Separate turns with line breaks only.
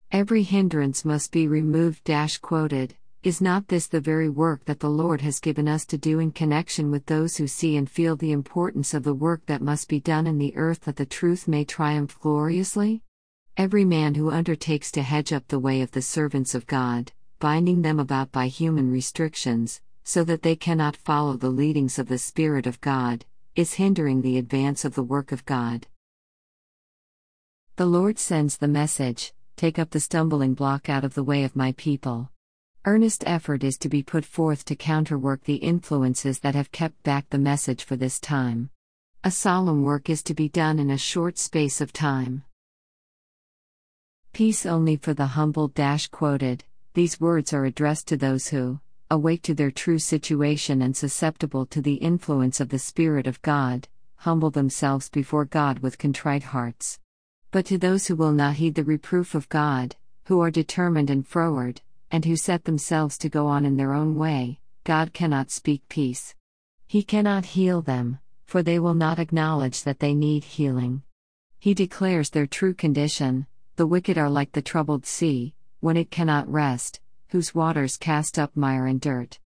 Every hindrance must be removed. Quoted, is not this the very work that the Lord has given us to do in connection with those who see and feel the importance of the work that must be done in the earth that the truth may triumph gloriously? Every man who undertakes to hedge up the way of the servants of God, binding them about by human restrictions, so that they cannot follow the leadings of the Spirit of God, is hindering the advance of the work of God. The Lord sends the message, take up the stumbling block out of the way of my people. Earnest effort is to be put forth to counterwork the influences that have kept back the message for this time. A solemn work is to be done in a short space of time. Peace only for the humble. Quoted, these words are addressed to those who, awake to their true situation and susceptible to the influence of the Spirit of God, humble themselves before God with contrite hearts. But to those who will not heed the reproof of God, who are determined and froward, and who set themselves to go on in their own way, God cannot speak peace. He cannot heal them, for they will not acknowledge that they need healing. He declares their true condition: the wicked are like the troubled sea, when it cannot rest, whose waters cast up mire and dirt.